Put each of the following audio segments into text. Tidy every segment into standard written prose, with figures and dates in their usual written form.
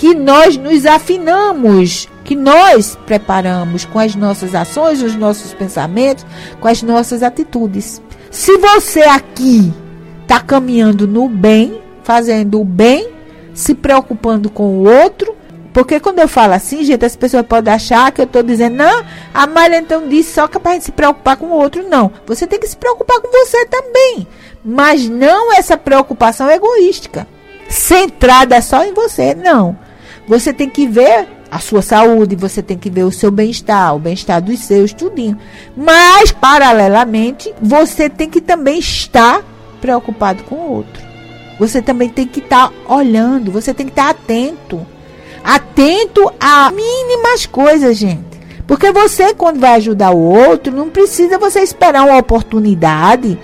que nós nos afinamos, que nós preparamos com as nossas ações, os nossos pensamentos, com as nossas atitudes. Se você aqui está caminhando no bem, fazendo o bem, se preocupando com o outro, porque quando eu falo assim, gente, as pessoas podem achar que eu estou dizendo, não, a Malha então disse só que é para a gente se preocupar com o outro. Não, você tem que se preocupar com você também, mas não essa preocupação egoística, centrada só em você, não. Você tem que ver a sua saúde, você tem que ver o seu bem-estar, o bem-estar dos seus, tudinho. Mas, paralelamente, você tem que também estar preocupado com o outro. Você também tem que estar olhando, você tem que estar atento. Atento a mínimas coisas, gente. Porque você, quando vai ajudar o outro, não precisa você esperar uma oportunidade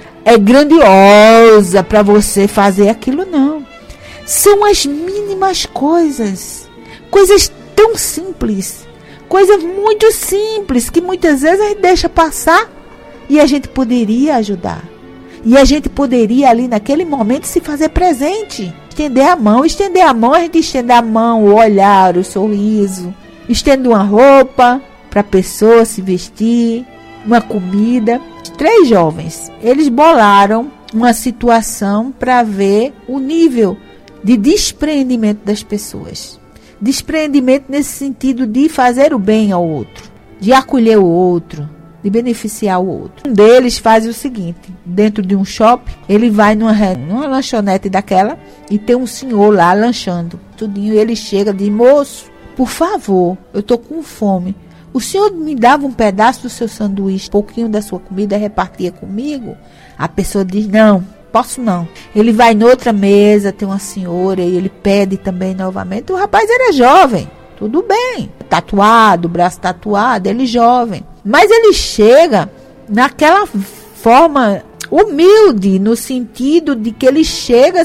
grandiosa para você fazer aquilo, não. São as mínimas coisas. Coisas tão simples. Coisas muito simples que muitas vezes a gente deixa passar e a gente poderia ajudar. E a gente poderia ali naquele momento se fazer presente. Estender a mão, a gente estende a mão, o olhar, o sorriso. Estende uma roupa para a pessoa se vestir, uma comida. 3 jovens, eles bolaram uma situação para ver o nível de despreendimento das pessoas. Despreendimento nesse sentido de fazer o bem ao outro, de acolher o outro, de beneficiar o outro. Um deles faz o seguinte, dentro de um shopping, ele vai numa lanchonete daquela e tem um senhor lá lanchando, tudinho, ele chega e diz, moço, por favor, eu tô com fome, o senhor me dava um pedaço do seu sanduíche, um pouquinho da sua comida, repartia comigo? A pessoa diz, não, posso não. Ele vai noutra mesa, tem uma senhora e ele pede também novamente. O rapaz era jovem, tudo bem, tatuado, braço tatuado, ele jovem. Mas ele chega naquela forma humilde, no sentido de que ele chega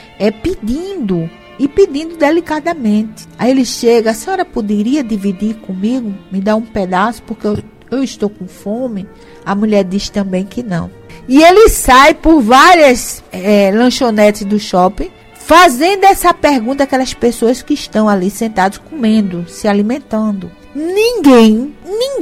pedindo, e pedindo delicadamente. Aí ele chega, a senhora poderia dividir comigo, me dar um pedaço, porque eu estou com fome? A mulher diz também que não. E ele sai por várias lanchonetes do shopping, fazendo essa pergunta àquelas pessoas que estão ali sentados comendo, se alimentando. Ninguém,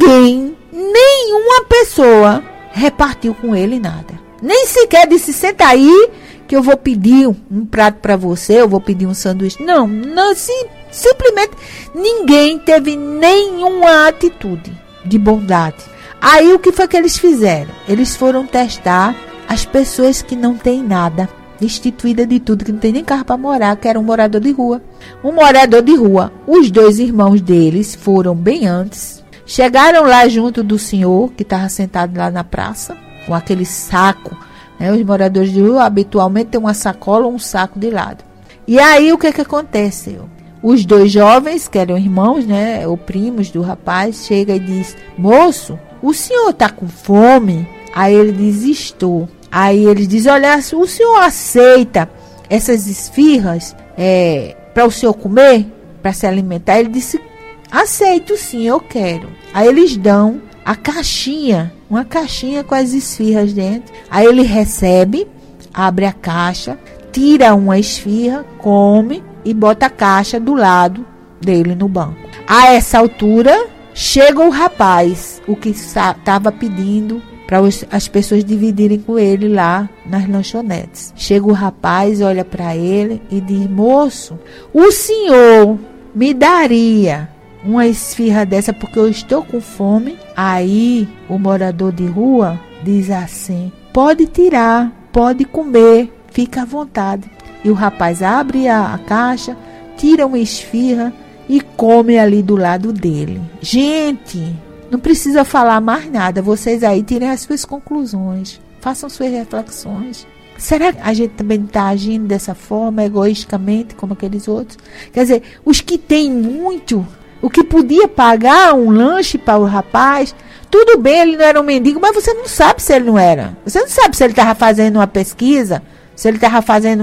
nenhuma pessoa repartiu com ele nada. Nem sequer disse, senta aí que eu vou pedir um prato para você, eu vou pedir um sanduíche. Não, simplesmente ninguém teve nenhuma atitude de bondade. Aí o que foi que eles fizeram? Eles foram testar as pessoas que não têm nada, destituída de tudo, que não tem nem carro para morar, que era um morador de rua. Um morador de rua. Os 2 irmãos deles foram bem antes, chegaram lá junto do senhor, que estava sentado lá na praça, com aquele saco, né? Os moradores de rua habitualmente têm uma sacola ou um saco de lado. E aí o que acontece? Os 2 jovens, que eram irmãos, né, ou primos do rapaz, chega e diz, moço, o senhor está com fome? Aí ele diz, estou. Aí eles dizem, olha, o senhor aceita essas esfirras para o senhor comer, para se alimentar? Ele disse, aceito sim, eu quero. Aí eles dão a caixinha, uma caixinha com as esfirras dentro. Aí ele recebe, abre a caixa, tira uma esfirra, come e bota a caixa do lado dele no banco. A essa altura, chega o rapaz, o que estava pedindo para as pessoas dividirem com ele lá nas lanchonetes. Chega o rapaz, olha para ele e diz, moço, o senhor me daria uma esfirra dessa porque eu estou com fome? Aí o morador de rua diz assim, pode tirar, pode comer, fica à vontade. E o rapaz abre a caixa, tira uma esfirra e come ali do lado dele. Gente, não precisa falar mais nada. Vocês aí tirem as suas conclusões. Façam suas reflexões. Será que a gente também está agindo dessa forma, egoisticamente, como aqueles outros? Quer dizer, os que têm muito, o que podia pagar um lanche para o rapaz, tudo bem, ele não era um mendigo, mas você não sabe se ele não era. Você não sabe se ele estava fazendo uma pesquisa, se ele estava fazendo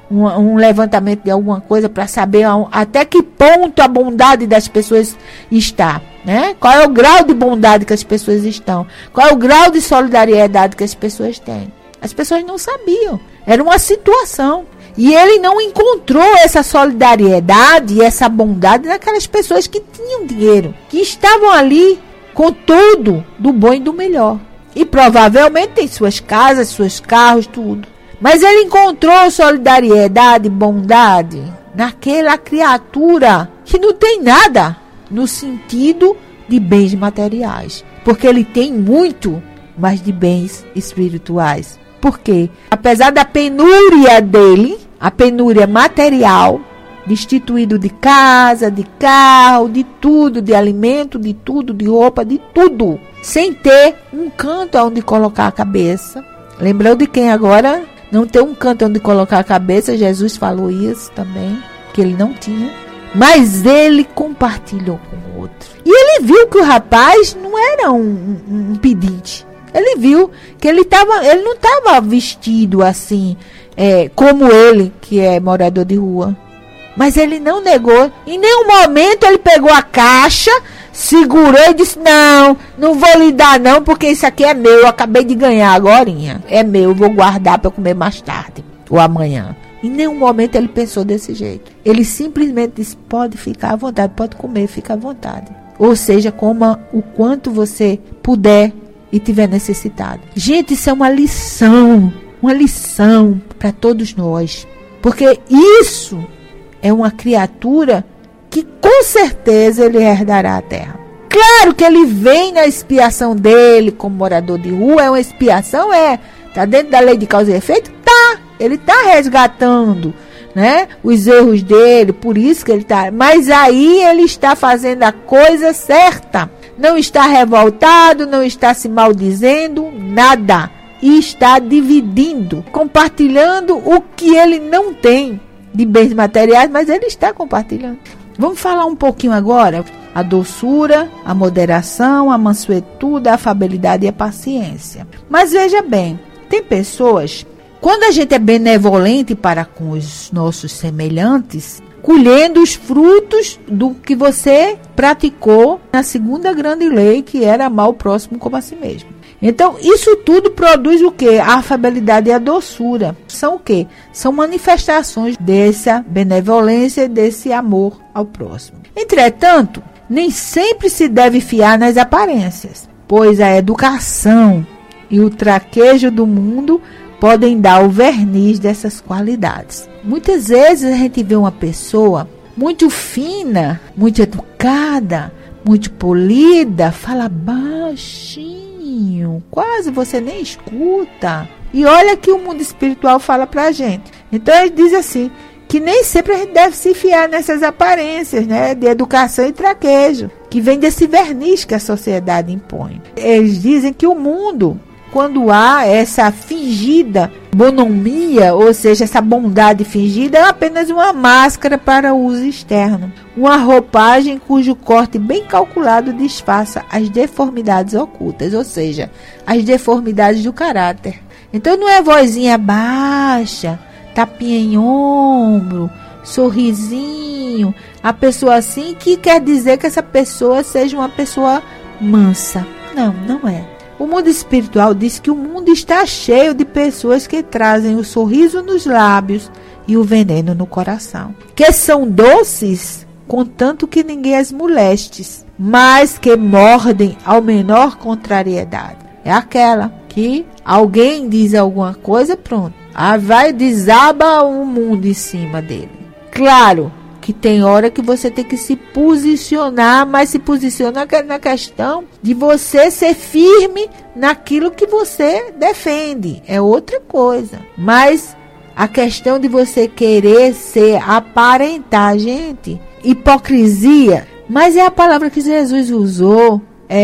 um levantamento de alguma coisa para saber até que ponto a bondade das pessoas está, né? Qual é o grau de bondade que as pessoas estão, qual é o grau de solidariedade que as pessoas têm. As pessoas não sabiam, era uma situação. E ele não encontrou essa solidariedade e essa bondade naquelas pessoas que tinham dinheiro, que estavam ali com tudo do bom e do melhor. E provavelmente tem suas casas, seus carros, tudo. Mas ele encontrou solidariedade, bondade naquela criatura que não tem nada no sentido de bens materiais. Porque ele tem muito, mas de bens espirituais. Por quê? Apesar da penúria dele, a penúria material, destituído de casa, de carro, de tudo, de alimento, de tudo, de roupa, de tudo, sem ter um canto onde colocar a cabeça. Lembrou de quem agora? Não ter um canto onde colocar a cabeça. Jesus falou isso também, que ele não tinha. Mas ele compartilhou com o outro. E ele viu que o rapaz não era um pedinte. Ele viu que ele não estava vestido assim, como ele, que é morador de rua. Mas ele não negou. Em nenhum momento ele pegou a caixa, segurou e disse, não vou lhe dar não, porque isso aqui é meu, eu acabei de ganhar agorinha. É meu, vou guardar para comer mais tarde ou amanhã. Em nenhum momento ele pensou desse jeito. Ele simplesmente disse, pode ficar à vontade, pode comer, fica à vontade. Ou seja, coma o quanto você puder e tiver necessitado. Gente, isso é uma lição para todos nós. Porque isso é uma criatura que com certeza ele herdará a terra. Claro que ele vem na expiação dele como morador de rua, é uma expiação, está dentro da lei de causa e efeito? Tá, ele está resgatando, né, os erros dele, por isso que ele está, mas aí ele está fazendo a coisa certa, não está revoltado, não está se maldizendo, nada, e está dividindo, compartilhando o que ele não tem de bens materiais, mas ele está compartilhando. Vamos falar um pouquinho agora a doçura, a moderação, a mansuetude, a afabilidade e a paciência. Mas veja bem, tem pessoas, quando a gente é benevolente para com os nossos semelhantes, colhendo os frutos do que você praticou na segunda grande lei, que era amar o próximo como a si mesmo. Então, isso tudo produz o quê? A afabilidade e a doçura. São o quê? São manifestações dessa benevolência e desse amor ao próximo. Entretanto, nem sempre se deve fiar nas aparências, pois a educação e o traquejo do mundo podem dar o verniz dessas qualidades. Muitas vezes a gente vê uma pessoa muito fina, muito educada, muito polida, fala baixinho, quase você nem escuta. E olha que o mundo espiritual fala pra gente. Então ele diz assim, que nem sempre a gente deve se fiar nessas aparências, né, de educação e traquejo, que vem desse verniz que a sociedade impõe. Eles dizem que o mundo, quando há essa fingida bonomia, ou seja, essa bondade fingida, é apenas uma máscara para uso externo. Uma roupagem cujo corte bem calculado disfarça as deformidades ocultas, ou seja, as deformidades do caráter. Então não é vozinha baixa, tapinha em ombro, sorrisinho, a pessoa assim que quer dizer que essa pessoa seja uma pessoa mansa. Não, não é. O mundo espiritual diz que o mundo está cheio de pessoas que trazem o sorriso nos lábios e o veneno no coração, que são doces, contanto que ninguém as moleste, mas que mordem ao menor contrariedade. É aquela que alguém diz alguma coisa, pronto, vai desaba o mundo em cima dele. Claro que tem hora que você tem que se posicionar, mas se posiciona na questão de você ser firme naquilo que você defende. É outra coisa. Mas a questão de você querer aparentar, gente, hipocrisia, mas é a palavra que Jesus usou,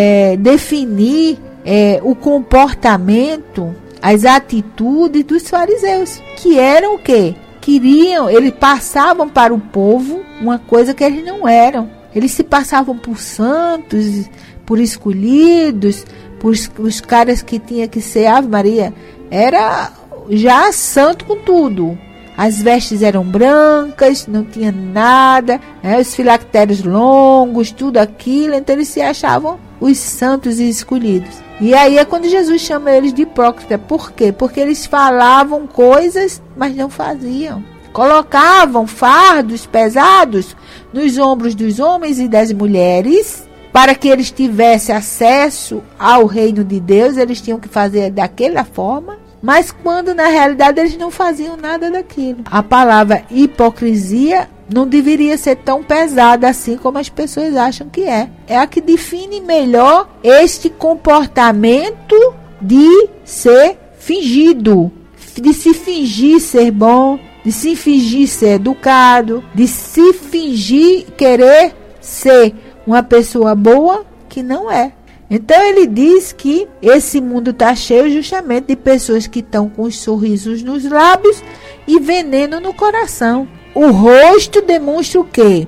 definir o comportamento, as atitudes dos fariseus, que eram o quê? Eles passavam para o povo uma coisa que eles não eram. Eles se passavam por santos, por escolhidos, por os caras que tinha que ser Ave Maria. Era já santo com tudo. As vestes eram brancas, não tinha nada, os filactérios longos, tudo aquilo. Então eles se achavam os santos e escolhidos. E aí é quando Jesus chama eles de hipócrita. Por quê? Porque eles falavam coisas, mas não faziam. colocavam fardos pesados nos ombros dos homens e das mulheres, para que eles tivessem acesso ao reino de Deus. Eles tinham que fazer daquela forma, mas quando na realidade eles não faziam nada daquilo. A palavra hipocrisia não deveria ser tão pesada assim como as pessoas acham que é. É a que define melhor este comportamento de ser fingido, de se fingir ser bom, de se fingir ser educado, de se fingir querer ser uma pessoa boa que não é. Então ele diz que esse mundo está cheio justamente de pessoas que estão com os sorrisos nos lábios e veneno no coração. O rosto demonstra o quê?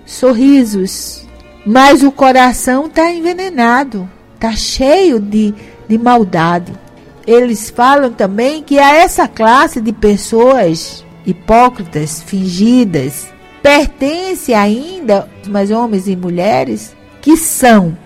Sorrisos. Mas o coração está envenenado, está cheio de maldade. Eles falam também que a essa classe de pessoas hipócritas, fingidas, pertence ainda, mas homens e mulheres, que são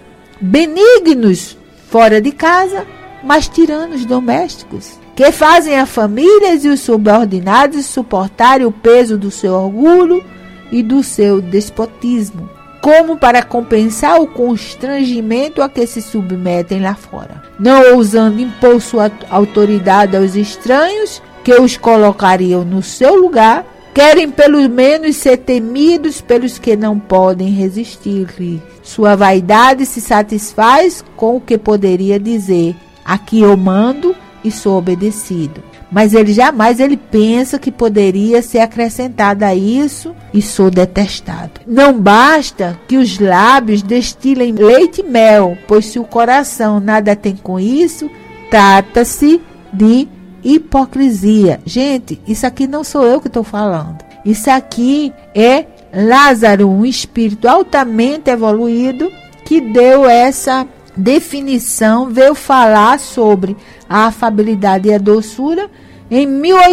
benignos fora de casa, mas tiranos domésticos, que fazem a famílias e os subordinados suportarem o peso do seu orgulho e do seu despotismo, como para compensar o constrangimento a que se submetem lá fora, não ousando impor sua autoridade aos estranhos que os colocariam no seu lugar. Querem pelo menos ser temidos pelos que não podem resistir-lhe. Sua vaidade se satisfaz com o que poderia dizer: aqui eu mando e sou obedecido. Mas ele jamais pensa que poderia ser acrescentado a isso: e sou detestado. Não basta que os lábios destilem leite e mel, pois se o coração nada tem com isso, trata-se de hipocrisia. Gente, isso aqui não sou eu que estou falando. Isso aqui é Lázaro, um espírito altamente evoluído, que deu essa definição, veio falar sobre a afabilidade e a doçura em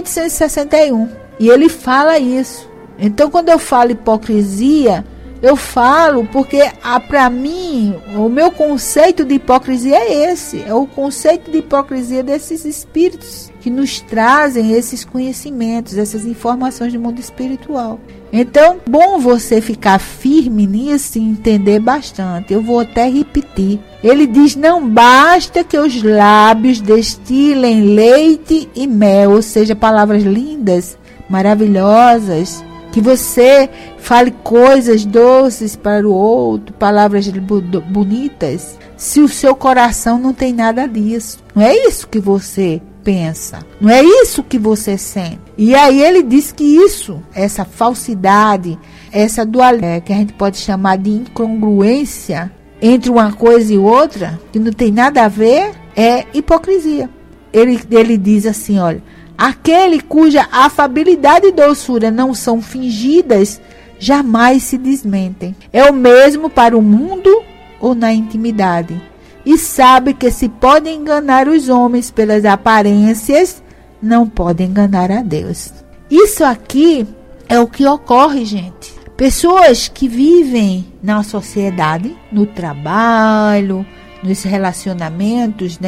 1861. E ele fala isso. Então, quando eu falo hipocrisia, eu falo porque, para mim, o meu conceito de hipocrisia é esse. É o conceito de hipocrisia desses espíritos que nos trazem esses conhecimentos, essas informações do mundo espiritual. Então, bom você ficar firme nisso e entender bastante. Eu vou até repetir. Ele diz: não basta que os lábios destilem leite e mel, ou seja, palavras lindas, maravilhosas, que você fale coisas doces para o outro, palavras bonitas, se o seu coração não tem nada disso. Não é isso que você pensa, não é isso que você sente. E aí ele diz que isso, essa falsidade, essa dualidade, que a gente pode chamar de incongruência entre uma coisa e outra, que não tem nada a ver, é hipocrisia. Ele diz assim, olha: aquele cuja afabilidade e doçura não são fingidas, jamais se desmentem. É o mesmo para o mundo ou na intimidade. E sabe que se pode enganar os homens pelas aparências, não pode enganar a Deus. Isso aqui é o que ocorre, gente. Pessoas que vivem na sociedade, no trabalho, nos relacionamentos,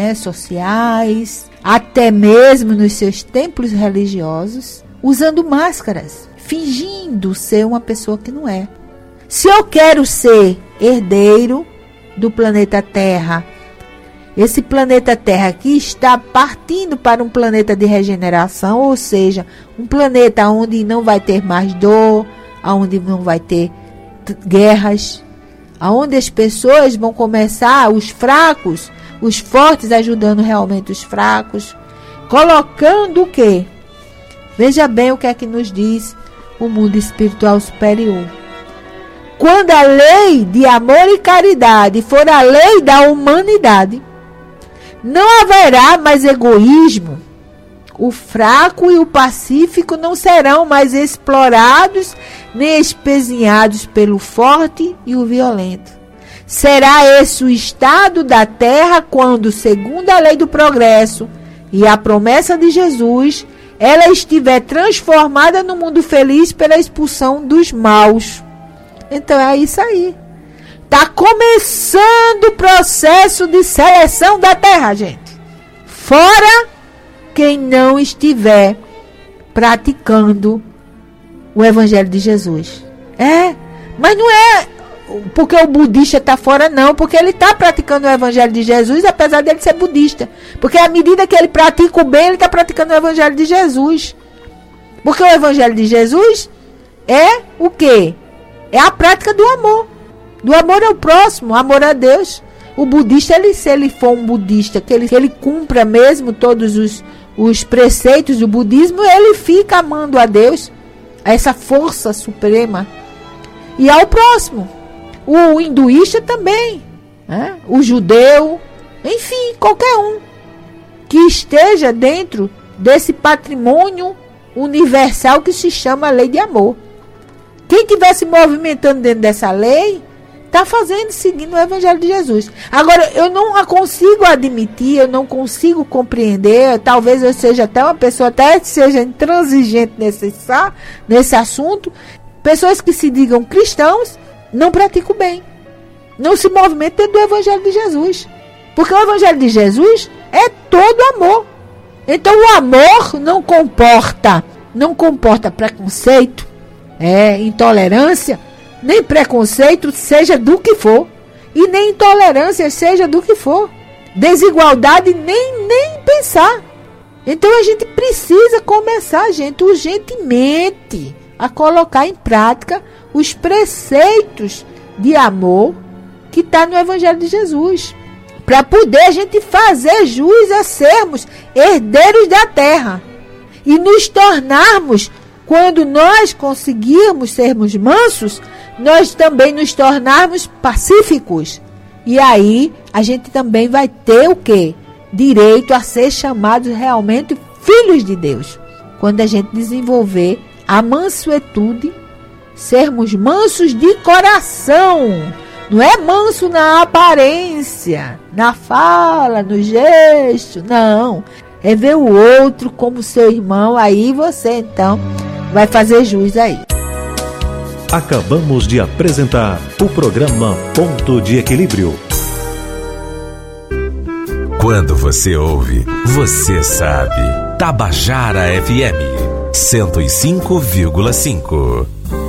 sociais, até mesmo nos seus templos religiosos, usando máscaras, fingindo ser uma pessoa que não é. Se eu quero ser herdeiro do planeta Terra, esse planeta Terra aqui está partindo para um planeta de regeneração, ou seja, um planeta onde não vai ter mais dor, onde não vai ter guerras, onde as pessoas vão começar, os fracos, os fortes ajudando realmente os fracos, colocando o quê? Veja bem o que é que nos diz o mundo espiritual superior. Quando a lei de amor e caridade for a lei da humanidade, não haverá mais egoísmo. O fraco e o pacífico não serão mais explorados nem espezinhados pelo forte e o violento. Será esse o estado da terra quando, segundo a lei do progresso e a promessa de Jesus, ela estiver transformada no mundo feliz pela expulsão dos maus. Então é isso aí. Está começando o processo de seleção da terra, gente. Fora quem não estiver praticando o Evangelho de Jesus. Mas não é porque o budista está fora, não, porque ele está praticando o Evangelho de Jesus, apesar dele ser budista. Porque à medida que ele pratica o bem, ele está praticando o Evangelho de Jesus. Porque o Evangelho de Jesus é o quê? É a prática do amor. Do amor ao próximo, amor a Deus. O budista, se ele for um budista, que ele cumpra mesmo todos os preceitos do budismo, ele fica amando a Deus, a essa força suprema, e ao próximo. O hinduísta também, né? O judeu, enfim, qualquer um que esteja dentro desse patrimônio universal que se chama a lei de amor. Quem estiver se movimentando dentro dessa lei, está seguindo o Evangelho de Jesus. Agora, eu não consigo admitir, eu não consigo compreender, talvez eu seja até uma pessoa, até seja intransigente nesse assunto, pessoas que se digam cristãos, não praticam bem, não se movimentam dentro do Evangelho de Jesus. Porque o Evangelho de Jesus é todo amor. Então, o amor não comporta preconceito, intolerância, nem preconceito, seja do que for, e nem intolerância, seja do que for, desigualdade, nem pensar. Então a gente precisa começar, gente, urgentemente, a colocar em prática os preceitos de amor que está no Evangelho de Jesus, para poder a gente fazer jus a sermos herdeiros da terra e nos tornarmos, quando nós conseguirmos sermos mansos, nós também nos tornarmos pacíficos. E aí a gente também vai ter o quê? Direito a ser chamados realmente filhos de Deus. Quando a gente desenvolver a mansuetude, sermos mansos de coração. Não é manso na aparência, na fala, no gesto, não. É ver o outro como seu irmão, aí você então vai fazer jus aí. Acabamos de apresentar o programa Ponto de Equilíbrio. Quando você ouve, você sabe. Tabajara FM 105,5.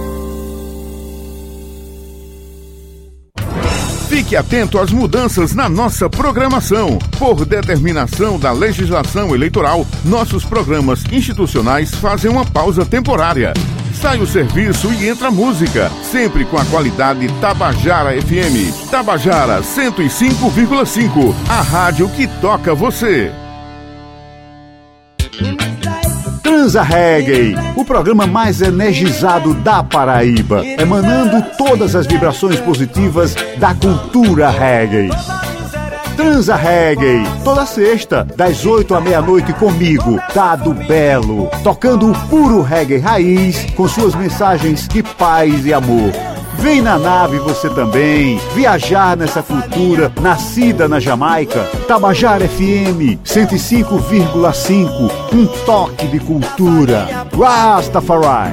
Fique atento às mudanças na nossa programação. Por determinação da legislação eleitoral, nossos programas institucionais fazem uma pausa temporária. Sai o serviço e entra a música, sempre com a qualidade Tabajara FM. Tabajara 105,5, a rádio que toca você. Transa Reggae, o programa mais energizado da Paraíba, emanando todas as vibrações positivas da cultura reggae. Transa Reggae, toda sexta, das 8 à meia-noite comigo, Dado Belo, tocando o puro reggae raiz, com suas mensagens de paz e amor. Vem na nave você também, viajar nessa cultura nascida na Jamaica. Tabajara FM 105,5, um toque de cultura. Rastafari.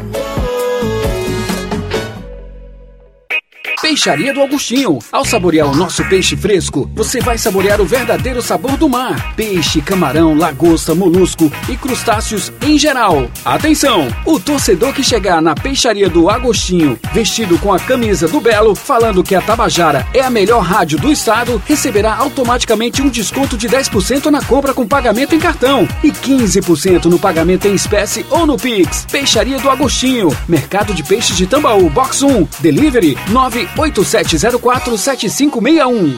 Peixaria do Agostinho. Ao saborear o nosso peixe fresco, você vai saborear o verdadeiro sabor do mar. Peixe, camarão, lagosta, molusco e crustáceos em geral. Atenção! O torcedor que chegar na Peixaria do Agostinho, vestido com a camisa do Belo, falando que a Tabajara é a melhor rádio do estado, receberá automaticamente um desconto de 10% na compra com pagamento em cartão e 15% no pagamento em espécie ou no Pix. Peixaria do Agostinho. Mercado de Peixes de Tambaú, Box 1. Delivery 987047561.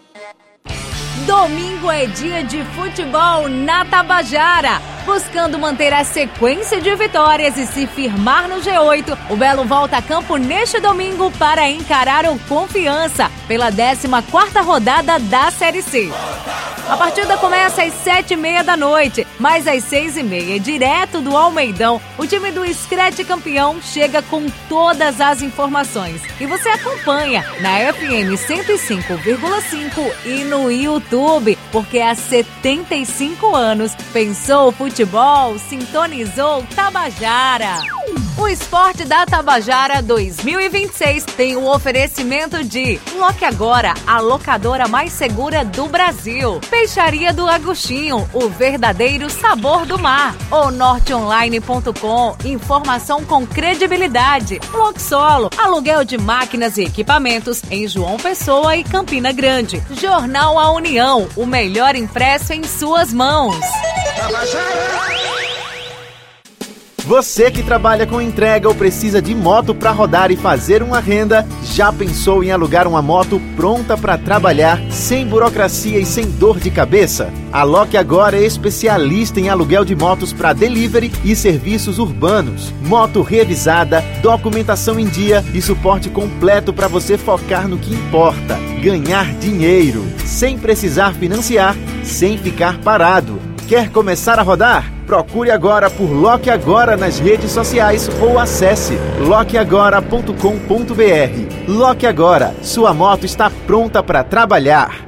Domingo é dia de futebol na Tabajara. Buscando manter a sequência de vitórias e se firmar no G8, o Belo volta a campo neste domingo para encarar o Confiança pela 14ª rodada da Série C. A partida começa às 7h30 da noite, mas às 6h30, direto do Almeidão, o time do Scratch campeão chega com todas as informações. E você acompanha na FM 105,5 e no YouTube, porque há 75 anos pensou o futebol, sintonizou Tabajara. O Esporte da Tabajara 2026 tem o oferecimento de Loque Agora, a locadora mais segura do Brasil. Peixaria do Agostinho, o verdadeiro sabor do mar. onorteonline.com, informação com credibilidade. Loxolo, aluguel de máquinas e equipamentos em João Pessoa e Campina Grande. Jornal A União, o melhor impresso em suas mãos. Você que trabalha com entrega ou precisa de moto para rodar e fazer uma renda, já pensou em alugar uma moto pronta para trabalhar, sem burocracia e sem dor de cabeça? A Loque Agora é especialista em aluguel de motos para delivery e serviços urbanos. Moto revisada, documentação em dia e suporte completo para você focar no que importa: ganhar dinheiro, sem precisar financiar, sem ficar parado. Quer começar a rodar? Procure agora por Loque Agora nas redes sociais ou acesse loqueagora.com.br. Loque Agora, sua moto está pronta para trabalhar.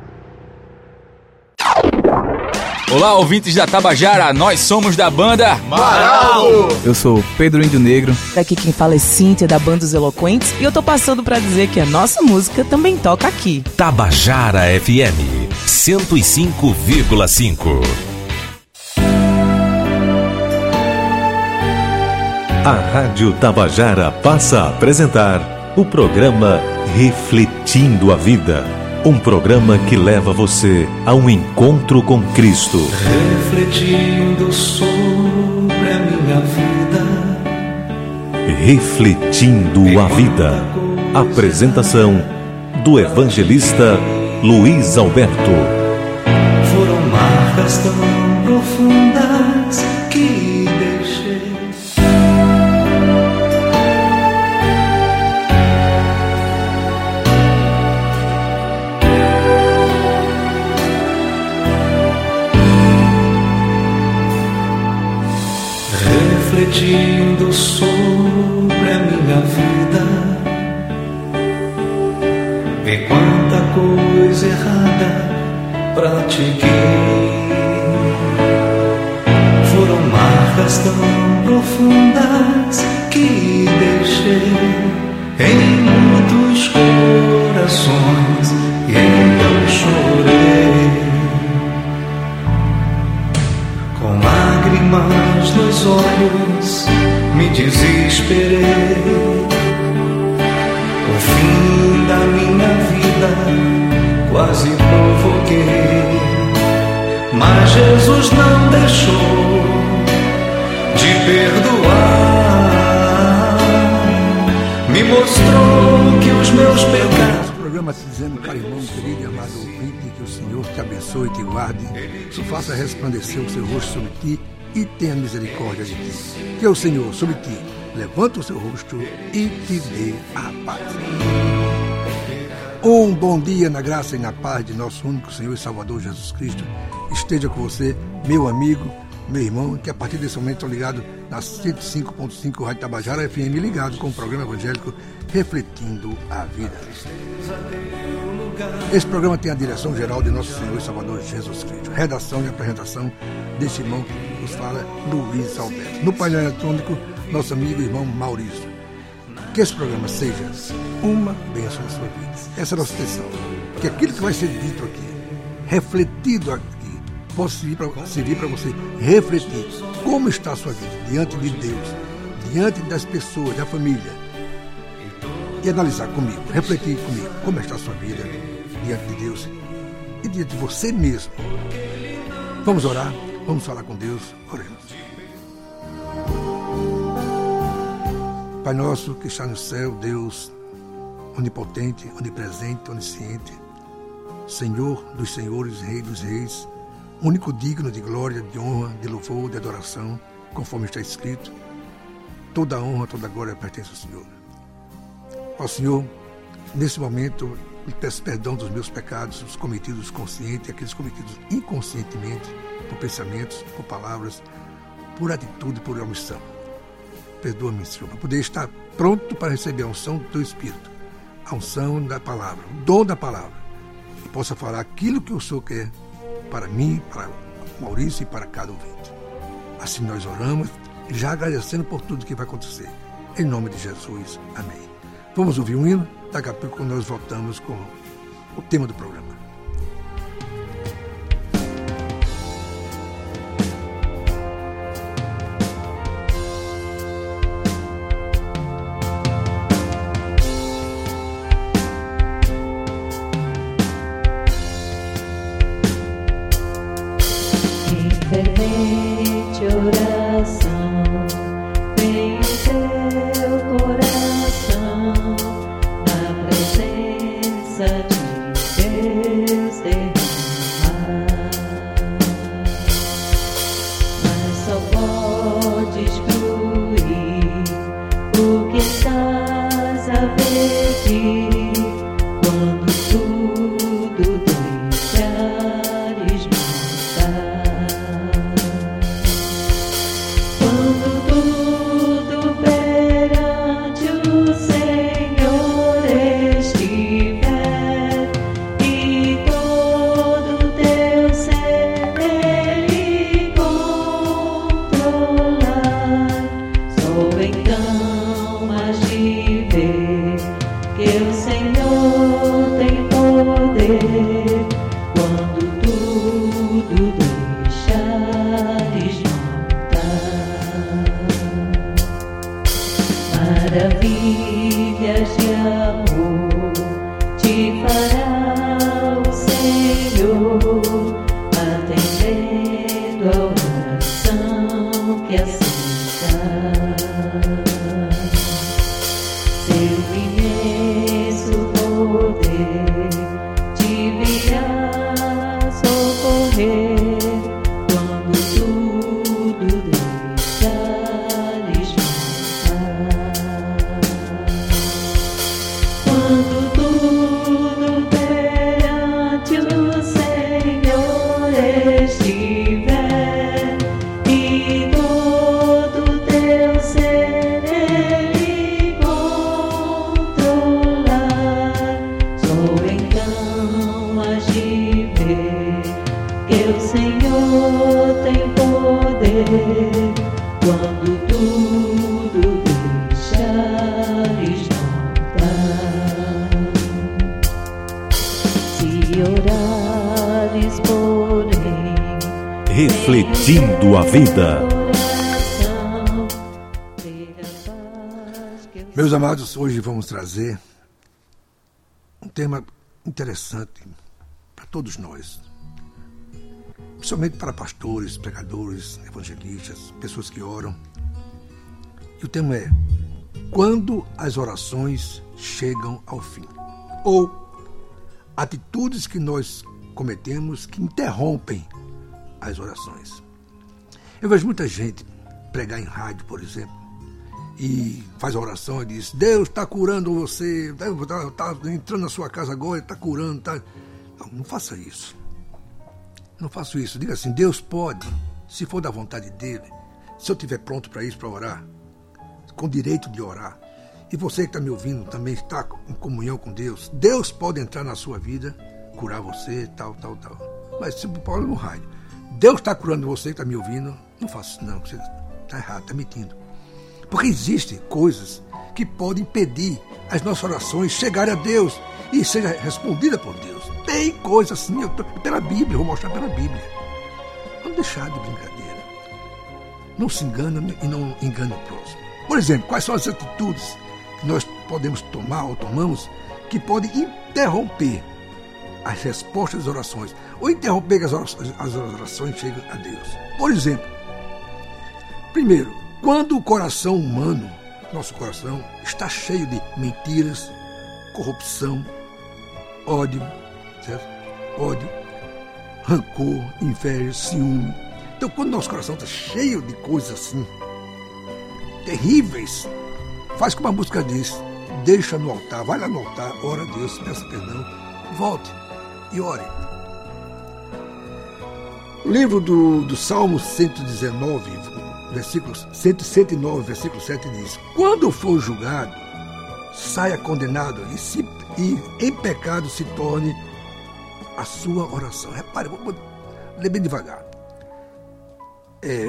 Olá, ouvintes da Tabajara, nós somos da banda Maraldo. Eu sou Pedro Índio Negro. Daqui quem fala é Cíntia, da Banda Os Eloquentes, e eu tô passando pra dizer que a nossa música também toca aqui. Tabajara FM 105,5. A Rádio Tabajara passa a apresentar o programa Refletindo a Vida. Um programa que leva você a um encontro com Cristo. Refletindo sobre a minha vida. Refletindo a Vida. Apresentação do evangelista Luiz Alberto. Foram marcas tão profundas que deixei. Refletindo sobre a minha vida, vê quanta coisa errada pratiquei. Foram marcas tão profundas que deixei em muitos corações e então chorei. Com lágrimas nos olhos me desesperei. O fim da minha vida quase provoquei, mas Jesus não deixou de perdoar. Me mostrou que os meus pecados... O programa te dizendo para irmão querido e amado ouvinte, que o Senhor te abençoe e te guarde, que faça resplandecer o seu rosto sobre ti e tenha misericórdia de ti. Que o Senhor sobre ti levante o seu rosto e te dê a paz. Um bom dia na graça e na paz de nosso único Senhor e Salvador Jesus Cristo esteja com você, meu amigo, meu irmão, que a partir desse momento estão ligados na 105.5 Rádio Tabajara FM, ligado com o programa evangélico Refletindo a Vida. Esse programa tem a direção geral de nosso Senhor e Salvador Jesus Cristo. Redação e apresentação deste irmão que nos fala, Luiz Alberto. No painel eletrônico, nosso amigo e irmão Maurício. Que esse programa seja uma bênção na sua vida. Essa é a nossa intenção. Que aquilo que vai ser dito aqui, refletido aqui, possa servir para você refletir como está a sua vida diante de Deus, diante das pessoas, da família, e analisar comigo, refletir comigo como está a sua vida diante de Deus e diante de você mesmo. Vamos orar, vamos falar com Deus. Oremos. Pai nosso que está no céu, Deus onipotente, onipresente, onisciente, Senhor dos senhores, Rei dos reis, único digno de glória, de honra, de louvor, de adoração, conforme está escrito, toda a honra, toda a glória pertence ao Senhor. Ó Senhor, nesse momento, eu peço perdão dos meus pecados, os cometidos conscientes e aqueles cometidos inconscientemente, por pensamentos, por palavras, por atitude, por omissão. Perdoa-me, Senhor, para poder estar pronto para receber a unção do Teu Espírito, a unção da palavra, o dom da palavra, e possa falar aquilo que o Senhor quer para mim, para Maurício e para cada ouvinte. Assim nós oramos já agradecendo por tudo que vai acontecer. Em nome de Jesus. Amém. Vamos ouvir um hino, daqui a pouco nós voltamos com o tema do programa. Fervente oração, vem o teu coração na presença de Deus derramar. Mas só podes fluir o que estás a pedir quando tudo deixares montar. Maravilhas de amor te fará o Senhor, atendendo a oração que aceita. Seu imenso poder te virá socorrer quando tudo deixares montar. Quando tudo perante o Senhor estiver e todo teu ser Ele controlar, só então hás de ver que o Senhor tem poder quando tudo deixares orares, porém, refletindo a vida. Meus amados, hoje vamos trazer um tema interessante para todos nós, principalmente para pastores, pregadores, evangelistas, pessoas que oram. E o tema é: quando as orações chegam ao fim, ou atitudes que nós cometemos que interrompem as orações. Eu vejo muita gente pregar em rádio, por exemplo, e faz a oração e diz: Deus está curando você, está entrando na sua casa agora, está curando. Tá... Não faça isso. Não faça isso. Diga assim: Deus pode, se for da vontade dele, se eu estiver pronto para isso, para orar, com direito de orar. E você que está me ouvindo também está em comunhão com Deus. Deus pode entrar na sua vida, curar você, tal. Mas se o Paulo no rádio, Deus está curando você que está me ouvindo, não faça isso não, você está errado, está mentindo. Porque existem coisas que podem impedir as nossas orações chegarem a Deus e seja respondida por Deus. Tem coisas assim, pela Bíblia, vou mostrar pela Bíblia. Vamos deixar de brincadeira. Não se engana e não engane o próximo. Por exemplo, quais são as atitudes que nós podemos tomar ou tomamos que podem interromper as respostas das orações ou interromper que as orações cheguem a Deus? Por exemplo, primeiro, quando o coração humano, nosso coração, está cheio de mentiras, corrupção, ódio, certo? Ódio, rancor, inveja, ciúme. Então, quando nosso coração está cheio de coisas assim, terríveis, faz como a música diz: deixa no altar, vai lá no altar, ora a Deus, peça perdão, volte e ore. O livro do Salmo 119, versículo 109, versículo 7 diz: quando for julgado, saia condenado e em pecado se torne a sua oração. Repare, vou ler bem devagar.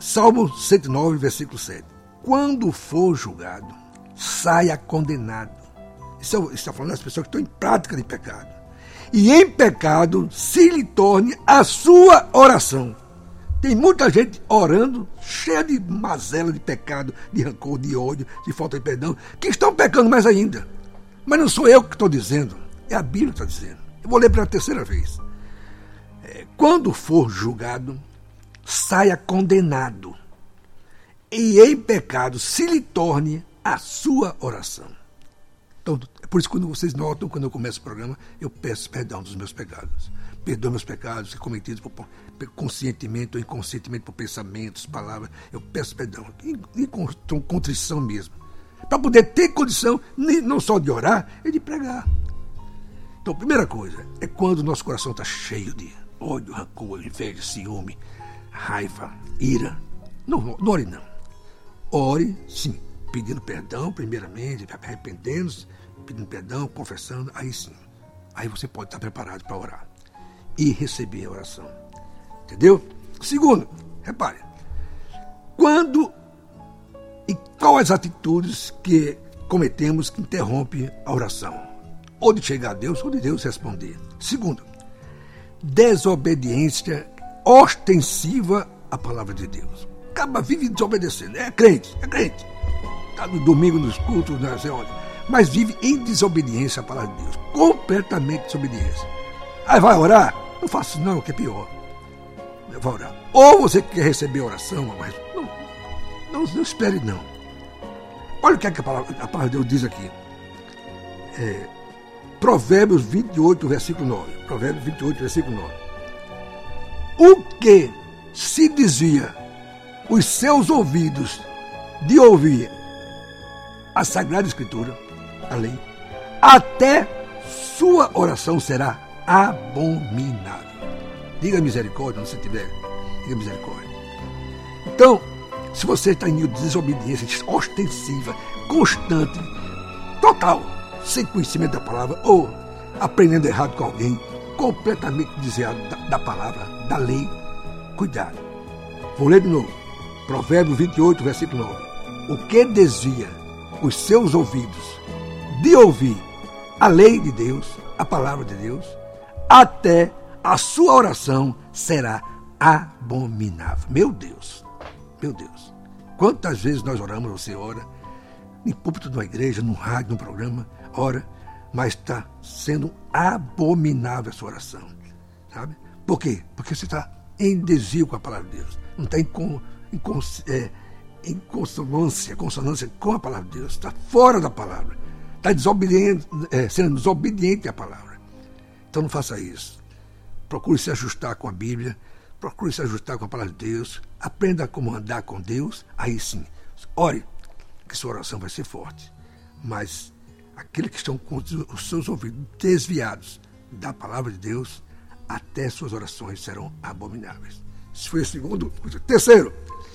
Salmo 109, versículo 7. Quando for julgado, saia condenado. Isso está falando das pessoas que estão em prática de pecado. E em pecado se lhe torne a sua oração. Tem muita gente orando, cheia de mazela, de pecado, de rancor, de ódio, de falta de perdão, que estão pecando mais ainda. Mas não sou eu que estou dizendo, é a Bíblia que está dizendo. Eu vou ler pela terceira vez. Quando for julgado, saia condenado. E em pecado se lhe torne a sua oração. Então, é por isso que quando vocês notam, quando eu começo o programa, eu peço perdão dos meus pecados. Perdoa meus pecados cometidos conscientemente ou inconscientemente por pensamentos, palavras. Eu peço perdão, em contrição mesmo. Para poder ter condição, não só de orar, é de pregar. Então, a primeira coisa é quando o nosso coração está cheio de ódio, rancor, inveja, ciúme, raiva, ira. Não ore não. Ore, sim, pedindo perdão primeiramente, arrependendo-se, pedindo perdão, confessando, aí sim. Aí você pode estar preparado para orar e receber a oração. Entendeu? Segundo, repare, quando e quais as atitudes que cometemos que interrompem a oração? Ou de chegar a Deus, ou de Deus responder. Segundo, desobediência ostensiva à palavra de Deus. Acaba vive desobedecendo. É crente. Está no domingo, nos cultos, não sei onde. Mas vive em desobediência à palavra de Deus. Completamente desobediência. Aí vai orar? Não faça isso não, que é pior. Vai orar. Ou você quer receber a oração, mas não espere não. Olha o que, é que a palavra de Deus diz aqui. Provérbios 28, versículo 9. Provérbios 28, versículo 9. O que se desvia os seus ouvidos de ouvir a Sagrada Escritura, a lei, até sua oração será abominável. Diga misericórdia, se tiver. Diga misericórdia. Então, se você está em desobediência ostensiva, constante, total, sem conhecimento da palavra, ou aprendendo errado com alguém, completamente desviado da palavra, da lei, cuidado. Vou ler de novo. Provérbios 28, versículo 9. O que desvia os seus ouvidos de ouvir a lei de Deus, a palavra de Deus, até a sua oração será abominável. Meu Deus. Quantas vezes nós oramos, você ora, em púlpito de uma igreja, num rádio, num programa, ora, mas está sendo abominável a sua oração. Sabe? Por quê? Porque você está em desvio com a palavra de Deus. Não está em consonância com a palavra de Deus. Está fora da palavra. Está sendo desobediente à palavra. Então não faça isso. Procure se ajustar com a Bíblia. Procure se ajustar com a palavra de Deus. Aprenda como andar com Deus. Aí sim, ore, que sua oração vai ser forte. Mas aqueles que estão com os seus ouvidos desviados da palavra de Deus, até suas orações serão abomináveis. Isso foi o segundo. Terceiro.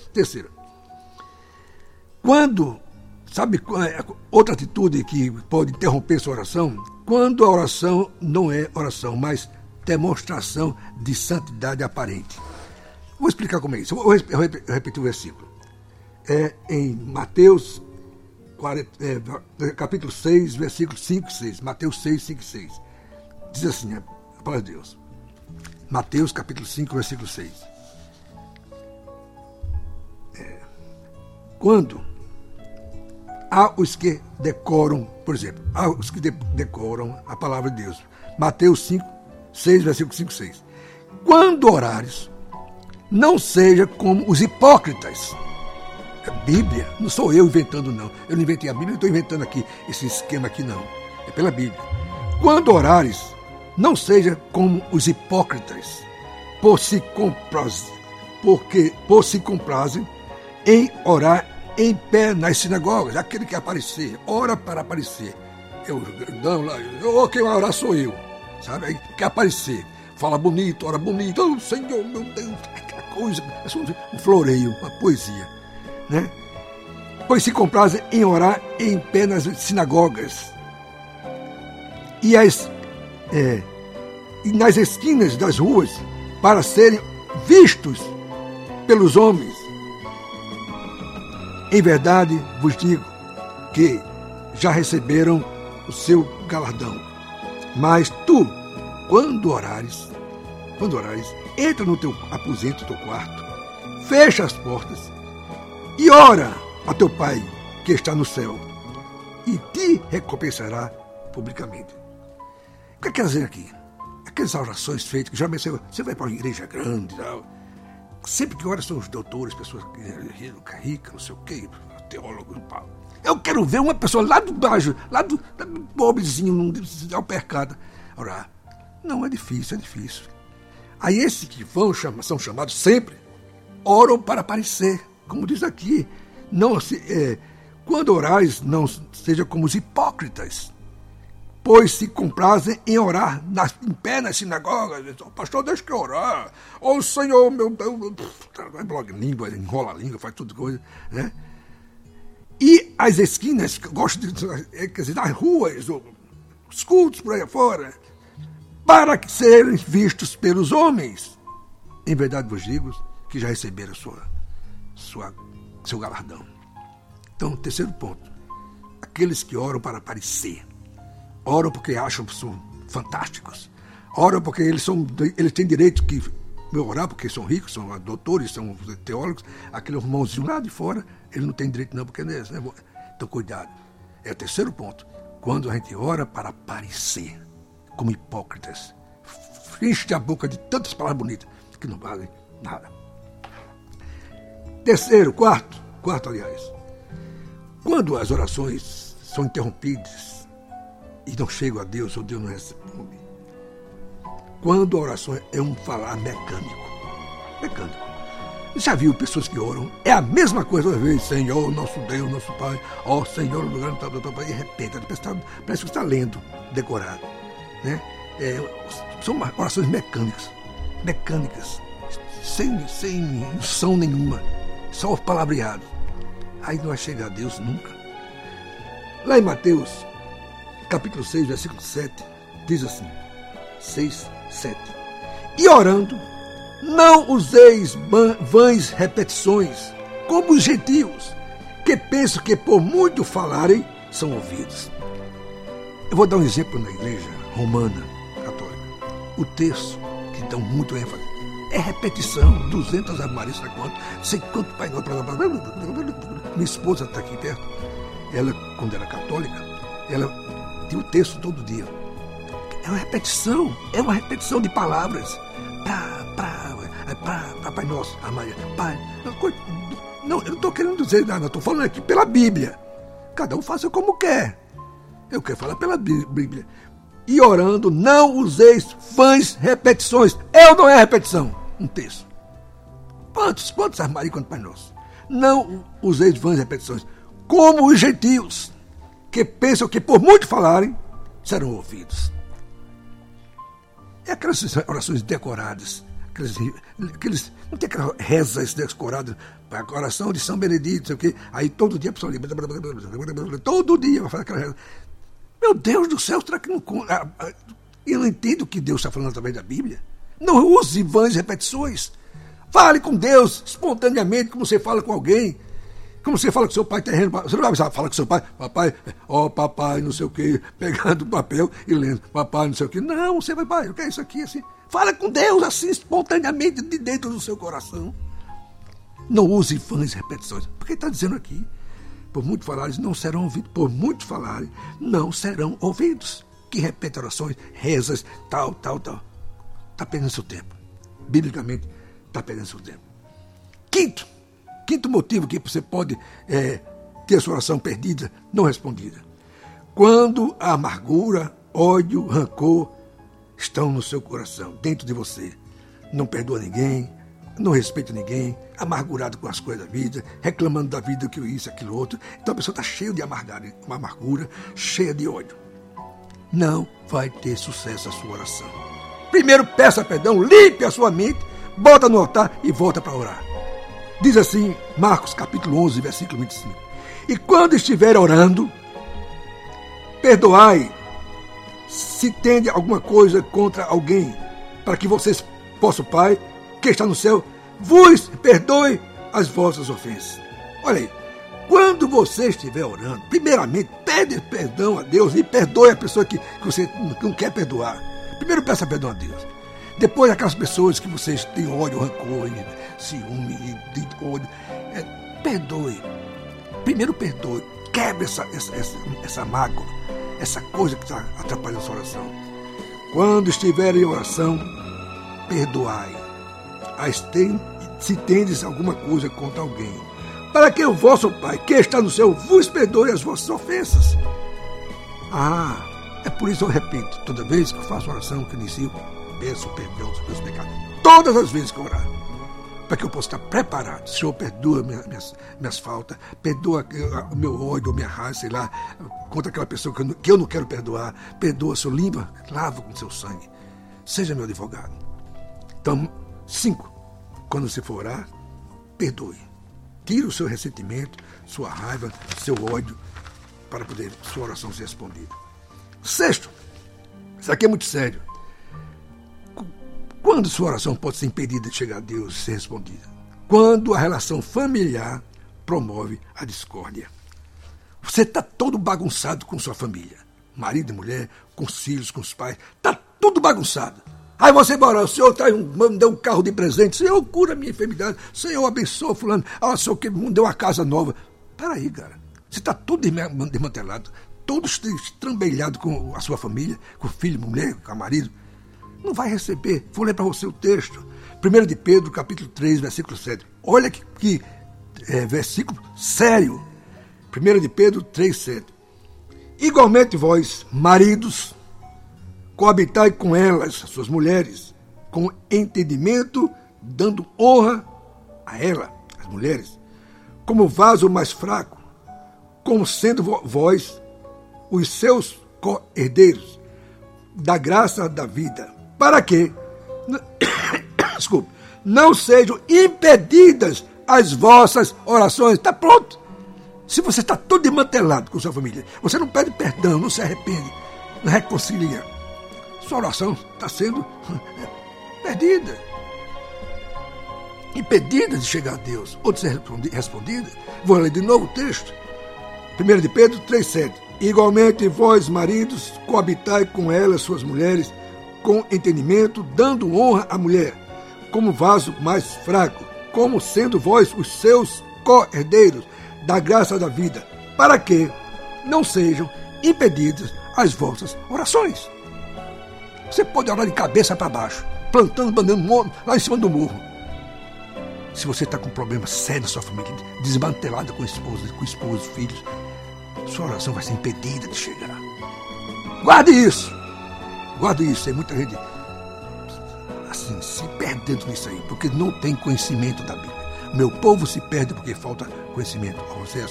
Sabe outra atitude que pode interromper sua oração? Quando a oração não é oração, mas demonstração de santidade aparente. Vou explicar como é isso. Eu repeti o versículo. Em Mateus, capítulo 6, versículos 5 e 6. Mateus 6, 5 e 6. Diz assim a palavra de Deus. Mateus, capítulo 5, versículo 6. Quando há os que decoram, por exemplo, há os que decoram a palavra de Deus. Mateus 5, 6, versículo 5 e 6. Quando orares, não seja como os hipócritas. A Bíblia, não sou eu inventando não. Eu não inventei a Bíblia, não estou inventando aqui esse esquema aqui não. É pela Bíblia. Quando orares, não seja como os hipócritas, por se comprazem em orar em pé nas sinagogas. Aquele que aparecer, ora para aparecer. Quem vai orar sou eu. Sabe? Aí quer aparecer. Fala bonito, ora bonito. Oh, Senhor, meu Deus. Aquela coisa. É um floreio, uma poesia. Né? Pois se comprazem em orar em pé nas sinagogas e nas esquinas das ruas, para serem vistos pelos homens. Em verdade vos digo que já receberam o seu galardão. Mas tu, quando orares, entra no teu aposento, no teu quarto, fecha as portas e ora a teu Pai que está no céu e te recompensará publicamente. O que quer dizer aqui? Aquelas orações feitas, que geralmente você vai para uma igreja grande e tal, sempre que ora são os doutores, pessoas ricas, não sei o quê, teólogos, pau. Eu quero ver uma pessoa lá do baixo, lá do pobrezinho, ao percado, orar. Não, é difícil. Aí esses que são chamados sempre, oram para aparecer. Como diz aqui, quando orais, não seja como os hipócritas, pois se comprazem em orar em pé nas sinagogas. O pastor, deixa que eu orar. Ô Senhor, meu Deus, língua, enrola a língua, faz tudo coisa, né? E as esquinas, quer dizer, nas ruas, os cultos por aí fora, para serem vistos pelos homens. Em verdade vos digo que já receberam seu galardão. Então, terceiro ponto. Aqueles que oram para aparecer. Oram porque acham que são fantásticos. Oram porque eles têm direito de orar porque são ricos, são doutores, são teólogos. Aquele irmãozinho lá de fora, ele não tem direito não, porque não é. Então, cuidado. É o terceiro ponto. Quando a gente ora para aparecer, como hipócritas, enche a boca de tantas palavras bonitas que não valem nada. Quarto, aliás. Quando as orações são interrompidas e não chegam a Deus, ou Deus não responde. Quando a oração é um falar mecânico. Já viu pessoas que oram? É a mesma coisa toda vez. Senhor, nosso Deus, nosso Pai. Ó Senhor, no lugar do e repete. Parece que está lendo, decorado. Né? São orações mecânicas. Sem unção nenhuma. Só palavreado. Aí não vai chegar a Deus nunca. Lá em Mateus, capítulo 6, versículo 7, diz assim, 6, 7. E orando, não useis vãs repetições, como os gentios, que pensam que por muito falarem, são ouvidos. Eu vou dar um exemplo na igreja romana, católica. O texto, que dão muito ênfase, é repetição, 200 Ave Maria, sei quanto Pai Nosso. Minha esposa está aqui perto. Ela, quando era católica, ela tinha o texto todo dia. É uma repetição de palavras para Pai Nosso, a Maria, Pai. Não, eu não estou querendo dizer nada, estou falando aqui pela Bíblia. Cada um faça como quer. Eu quero falar pela Bíblia. E orando, não useis vãs repetições. Não é repetição. Um texto. Quantos Ave Maria, quanto Pai Nosso? Não useis vãs repetições. Como os gentios, que pensam que por muito falarem, serão ouvidos. É aquelas orações decoradas. Aqueles, não tem aquelas rezas decoradas para a oração de São Benedito, sei o quê. Aí todo dia a pessoa lembra. Todo dia vai fazer aquela reza. Meu Deus do céu, será que não... Eu não entendo o que Deus está falando através da Bíblia. Não use vãs repetições. Fale com Deus espontaneamente, como você fala com alguém. Como você fala com seu pai terreno. Você não vai falar com seu pai, papai, não sei o quê, pegando o papel e lendo, papai, não sei o quê. Não, você vai, pai, o que é isso aqui, assim? Fala com Deus, assim, espontaneamente, de dentro do seu coração. Não use vãs repetições. Porque está dizendo aqui, por muito falarem, não serão ouvidos. Por muito falarem, não serão ouvidos. Que repete orações, rezas, tal. Está perdendo seu tempo. Biblicamente, está perdendo seu tempo. Quinto motivo que você pode ter a sua oração perdida, não respondida. Quando a amargura, ódio, rancor estão no seu coração, dentro de você. Não perdoa ninguém, não respeita ninguém, amargurado com as coisas da vida, reclamando da vida, que isso, aquilo, outro. Então a pessoa está cheia de amargura, cheia de ódio. Não vai ter sucesso a sua oração. Primeiro peça perdão, limpe a sua mente, bota no altar e volta para orar. Diz assim, Marcos capítulo 11, versículo 25. E quando estiver orando, perdoai se tende alguma coisa contra alguém, para que vocês possam, Pai, que está no céu, vos perdoe as vossas ofensas. Olha aí, Quando você estiver orando, primeiramente, pede perdão a Deus e perdoe a pessoa que você não quer perdoar. Primeiro peça perdão a Deus. Depois, aquelas pessoas que vocês têm ódio, rancor, ciúme, ódio, perdoe. Primeiro perdoe. Quebre essa mágoa, essa coisa que está atrapalhando a sua oração. Quando estiver em oração, perdoai. Se tendes alguma coisa contra alguém, para que o vosso Pai, que está no céu, vos perdoe as vossas ofensas. É por isso que eu repito, toda vez que eu faço oração, que inicio, peço perdão dos meus pecados. Todas as vezes que eu orar, para que eu possa estar preparado. Senhor, perdoa minhas faltas, perdoa o meu ódio, a minha raiva, sei lá, contra aquela pessoa que eu não quero perdoar. Perdoa, Senhor, limpa, lava com seu sangue. Seja meu advogado. Então, 5. Quando você for orar, perdoe. Tire o seu ressentimento, sua raiva, seu ódio, para poder sua oração ser respondida. 6. Isso aqui é muito sério. Quando sua oração pode ser impedida de chegar a Deus e ser respondida? Quando a relação familiar promove a discórdia. Você está todo bagunçado com sua família. Marido e mulher, com os filhos, com os pais. Está tudo bagunçado. Aí você vai orar, o Senhor me deu um carro de presente, Senhor, cura a minha enfermidade, Senhor, abençoa fulano, Senhor, que me deu uma casa nova. Peraí, cara, você está todo desmantelado, todo estrambelhado com a sua família, com o filho, mulher, com o marido. Não vai receber. Vou ler para você o texto. 1 de Pedro, capítulo 3, versículo 7. Olha que versículo sério. 1 de Pedro 3, 7. Igualmente vós, maridos, coabitai com elas, suas mulheres, com entendimento, dando honra a ela, as mulheres, como vaso mais fraco, como sendo vós os seus co-herdeiros da graça da vida, para que não sejam impedidas as vossas orações. Está pronto. Se você está todo desmantelado com sua família, você não pede perdão, não se arrepende, não reconcilia, sua oração está sendo perdida, impedida de chegar a Deus ou de ser respondida. Vou ler de novo o texto. 1 de Pedro 3,7. Igualmente vós, maridos, coabitai com elas, suas mulheres, com entendimento, dando honra à mulher, como vaso mais fraco, como sendo vós os seus co-herdeiros da graça da vida, para que não sejam impedidas as vossas orações. Você pode orar de cabeça para baixo, plantando banana lá em cima do morro. Se você está com um problema sério na sua família, desmantelada com esposa, filhos, sua oração vai ser impedida de chegar. Guarde isso. Tem muita gente assim, se perdendo nisso aí, porque não tem conhecimento da Bíblia. Meu povo se perde porque falta conhecimento. Oséias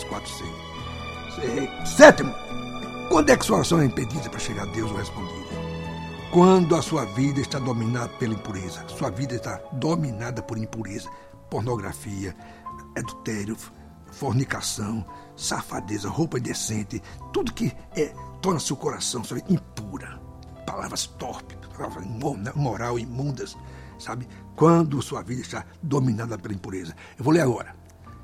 4:6. 7. Quando é que sua oração é impedida para chegar a Deus ou respondida? Quando a sua vida está dominada pela impureza. Sua vida está dominada por impureza. Pornografia, adultério, fornicação, safadeza, roupa indecente, tudo que torna seu coração, sabe, impura. Palavras torpes, palavras moral, imundas, sabe? Quando sua vida está dominada pela impureza. Eu vou ler agora.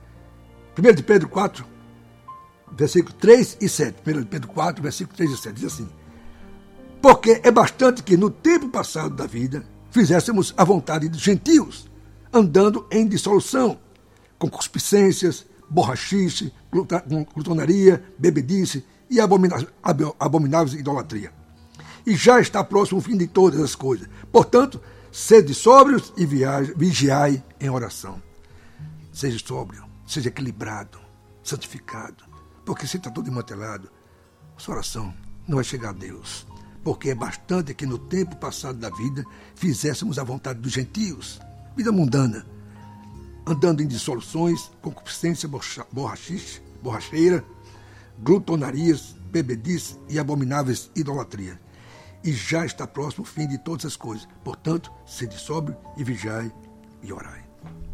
1 de Pedro 4, versículo 3 e 7. 1 de Pedro 4, versículo 3 e 7. Diz assim: porque é bastante que no tempo passado da vida fizéssemos a vontade dos gentios, andando em dissolução, com concupiscências, borrachice, glutonaria, bebedice e abomináveis idolatria. E já está próximo o fim de todas as coisas. Portanto, sede sóbrios e vigiai em oração. Seja sóbrio, seja equilibrado, santificado. Porque se está todo desmantelado, sua oração não vai chegar a Deus. Porque é bastante que no tempo passado da vida fizéssemos a vontade dos gentios, vida mundana, andando em dissoluções, concupiscência, borracheira, glutonarias, bebedice e abomináveis idolatria. E já está próximo o fim de todas as coisas. Portanto, sede sóbrio e vigiai e orai.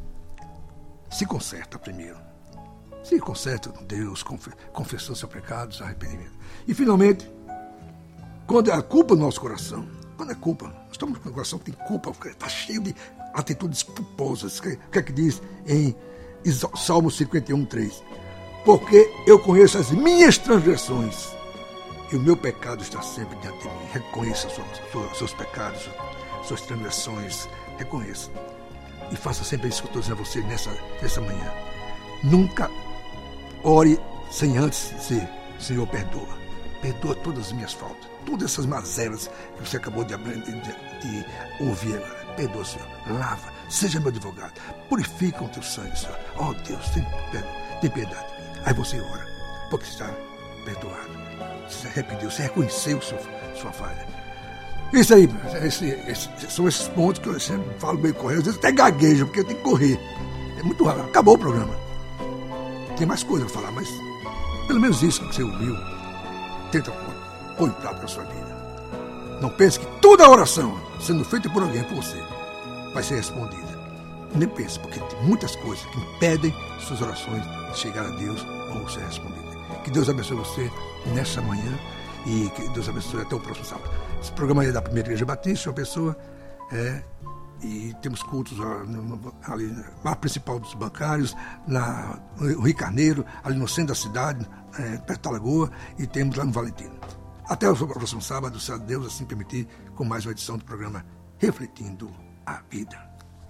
Se conserta primeiro. Se conserta com Deus, confessando seus pecados, arrependimento. E finalmente, quando é a culpa no nosso coração, quando é culpa, nós estamos com o coração que tem culpa, está cheio de atitudes culposas. O que é que diz em Salmo 51:3? porque eu conheço as minhas transgressões e o meu pecado está sempre diante de mim. Reconheça seus pecados, suas transgressões, reconheça. E faça sempre isso que eu estou dizendo a você nessa manhã. Nunca ore sem antes dizer: Senhor, perdoa. Perdoa todas as minhas faltas, todas essas mazelas que você acabou de ouvir agora. Perdoa, Senhor. Lava. Seja meu advogado. Purifica com o teu sangue, Senhor. Oh, Deus, tem piedade. Aí você ora, porque está perdoado. Você se arrependeu, você reconheceu sua falha. Isso aí, são esses pontos que eu sempre falo meio correndo. Às vezes até gaguejo, porque eu tenho que correr. É muito raro. Acabou o programa. Tem mais coisa para falar, mas pelo menos isso que você ouviu, tenta pôr em prática a sua vida. Não pense que toda a oração sendo feita por alguém, por você, vai ser respondida. Nem pense, porque tem muitas coisas que impedem suas orações de chegar a Deus ou ser respondidas. Que Deus abençoe você nessa manhã e que Deus abençoe até o próximo sábado. Esse programa é da Primeira Igreja Batista, uma pessoa, e temos cultos ali na principal dos bancários, no Rio Carneiro, ali no centro da cidade, perto da Lagoa, e temos lá no Valentino. Até o próximo sábado, se Deus assim permitir, com mais uma edição do programa Refletindo a Vida.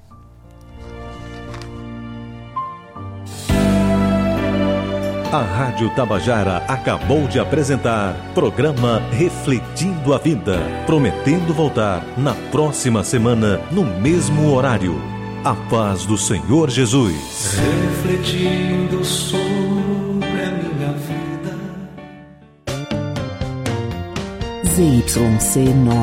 A Rádio Tabajara acabou de apresentar programa Refletindo a Vida, prometendo voltar na próxima semana, no mesmo horário. A paz do Senhor Jesus. Refletindo sobre a minha vida. ZYC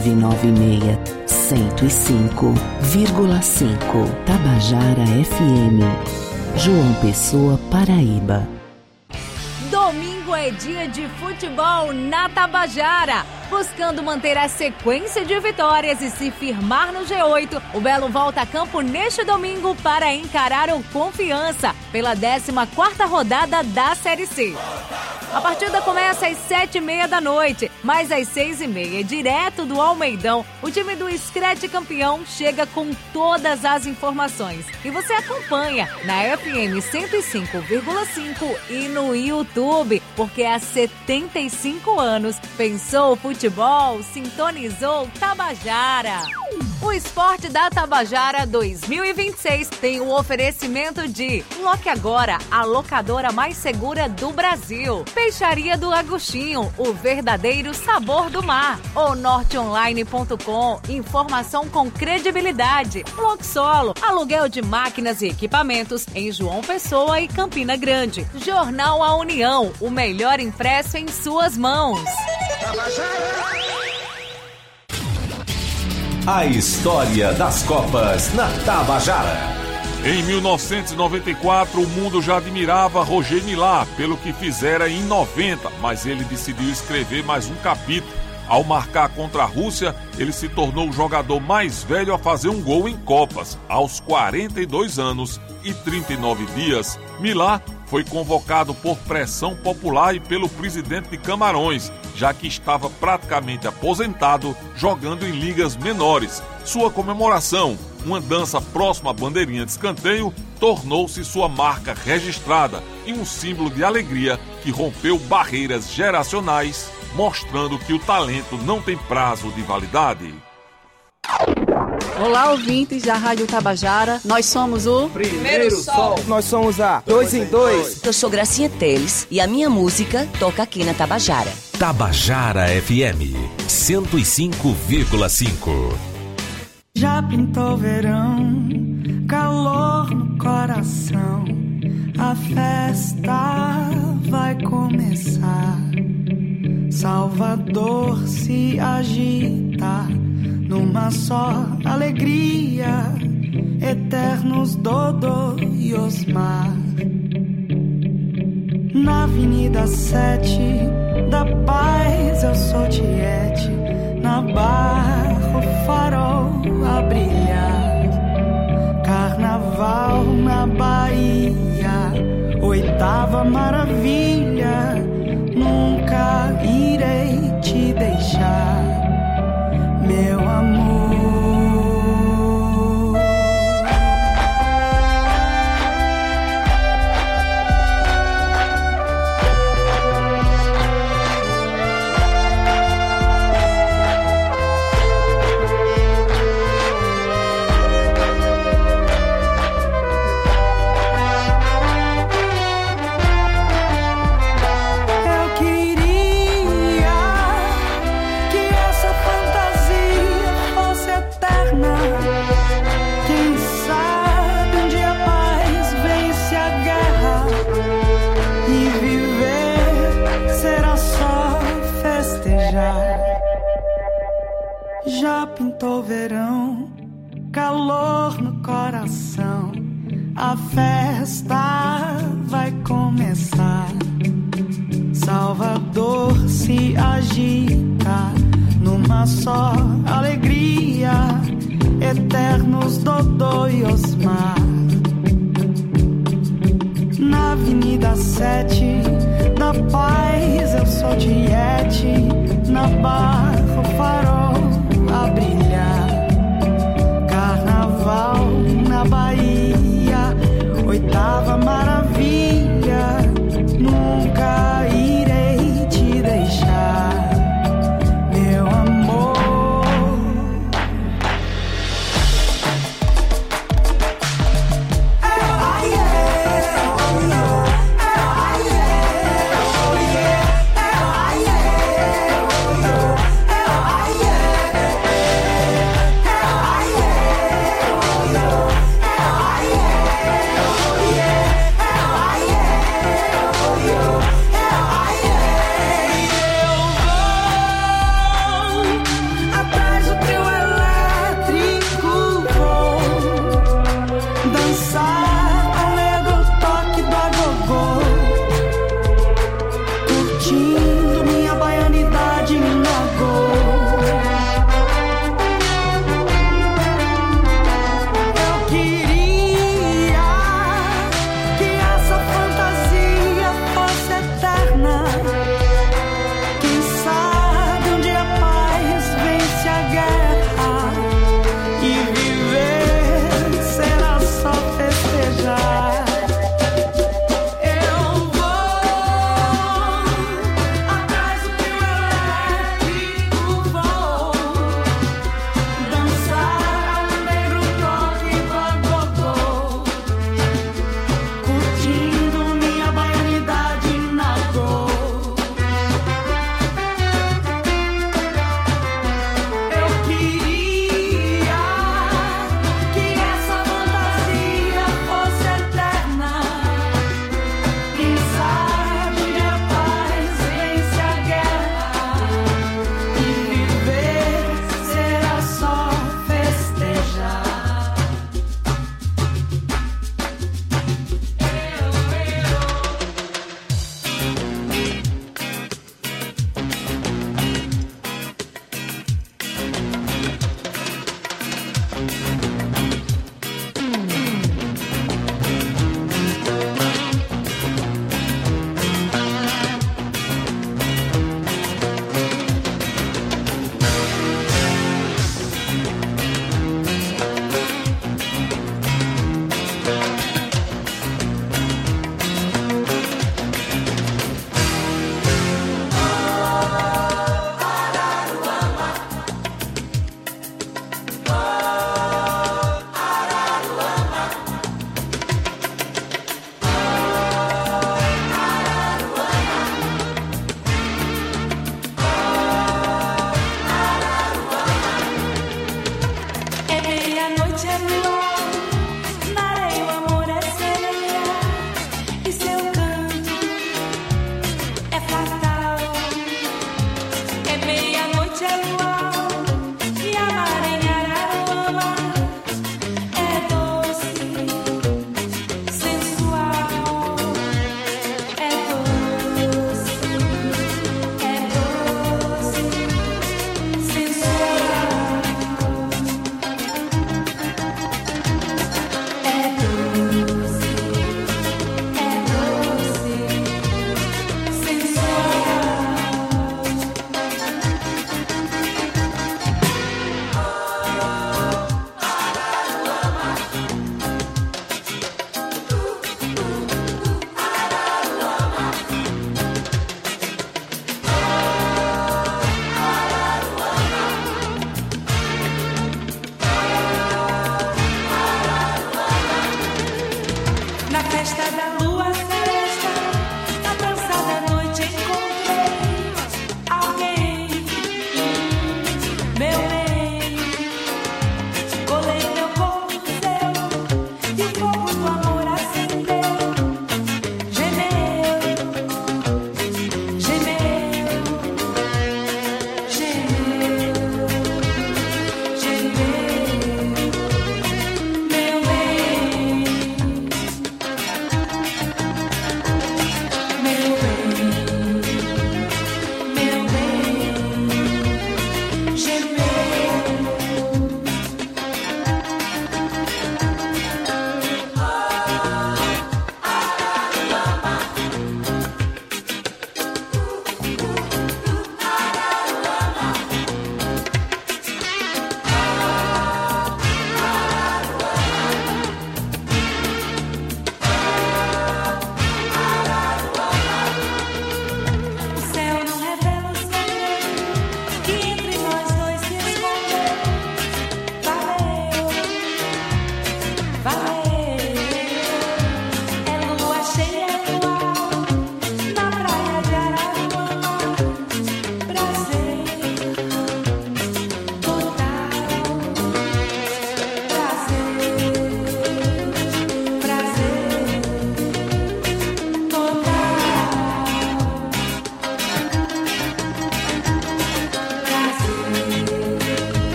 996, 105,5 Tabajara FM, João Pessoa, Paraíba. Domingo é dia de futebol na Tabajara. Buscando manter a sequência de vitórias e se firmar no G8, o Belo volta a campo neste domingo para encarar o Confiança pela 14ª rodada da Série C. A partida começa às 7h30 da noite, mas às 6h30, direto do Almeidão, o time do Screte campeão chega com todas as informações. E você acompanha na FM 105,5 e no YouTube, porque há 75 anos pensou o futebol, sintonizou Tabajara. O Esporte da Tabajara 2026 tem o oferecimento de Loque Agora, a locadora mais segura do Brasil. Peixaria do Agostinho, o verdadeiro sabor do mar. O norteonline.com, informação com credibilidade. Loxolo, aluguel de máquinas e equipamentos em João Pessoa e Campina Grande. Jornal A União, o melhor impresso em suas mãos. A história das Copas na Tabajara. Em 1994, o mundo já admirava Roger Milá pelo que fizera em 90, mas ele decidiu escrever mais um capítulo. Ao marcar contra a Rússia, ele se tornou o jogador mais velho a fazer um gol em Copas. Aos 42 anos e 39 dias, Milá foi convocado por pressão popular e pelo presidente de Camarões, já que estava praticamente aposentado jogando em ligas menores. Sua comemoração, uma dança próxima à bandeirinha de escanteio, tornou-se sua marca registrada e um símbolo de alegria que rompeu barreiras geracionais, mostrando que o talento não tem prazo de validade. Olá, ouvintes da Rádio Tabajara. Nós somos o Primeiro Sol. Nós somos a 2 em 2. Eu sou Gracinha Teles e a minha música toca aqui na Tabajara. Tabajara FM 105,5. Já pintou verão, calor no coração. A festa vai começar. Salvador se agita numa só alegria, eternos Dodô e Osmar. Na Avenida 7 da Paz eu sou Tiete, na Barra o farol a brilhar. Carnaval na Bahia, 8ª maravilha, nunca irei te deixar, meu amor. Já pintou verão, calor no coração. A festa vai começar. Salvador se agita numa só alegria. Eternos Dodô e Osmar. Na Avenida 7 da Paz eu sou Tiete. Na Barra o farol a brilhar. Carnaval na Bahia, oitava maravilha. Nunca irei te deixar, meu amor.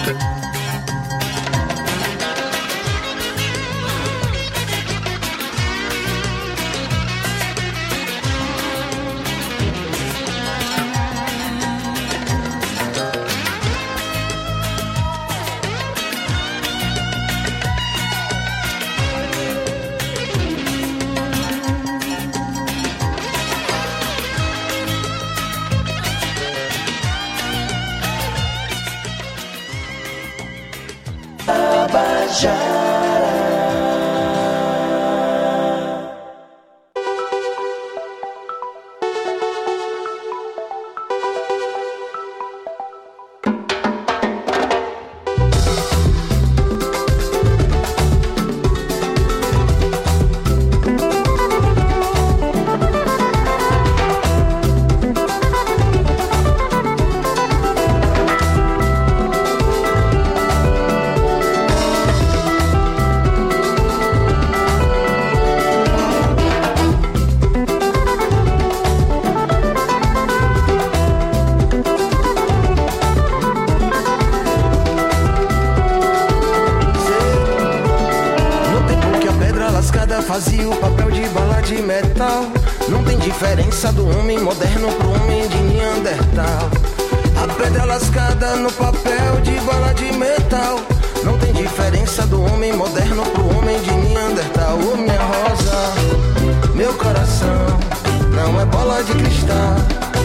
Fazia o papel de bala de metal. Não tem diferença do homem moderno pro homem de Neandertal. A pedra lascada no papel de bala de metal. Não tem diferença do homem moderno pro homem de Neandertal. Ô minha rosa, meu coração não é bola de cristal.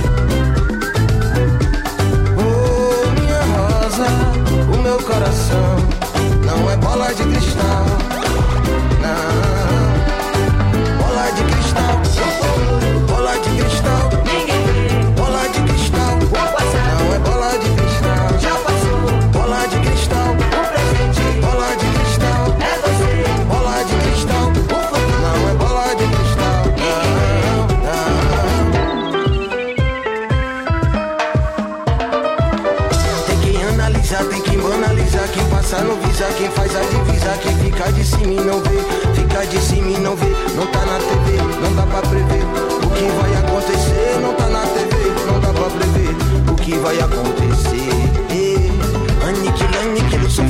Ô minha rosa, o meu coração não é bola de cristal. Não. Bola de cristal, bola de cristal, bola de cristal, não é bola de cristal, já passou. Bola de cristal, o presente, bola de cristal, é você. Bola de cristal, o futuro, não é bola de cristal, não. Tem que analisar, tem que banalizar, quem passa no visa, quem faz a divisa, quem fica de cima e não vê. Fica de cima e não vê, não tá na TV, não dá pra prever o que vai acontecer. Não tá na TV, não dá pra prever o que vai acontecer.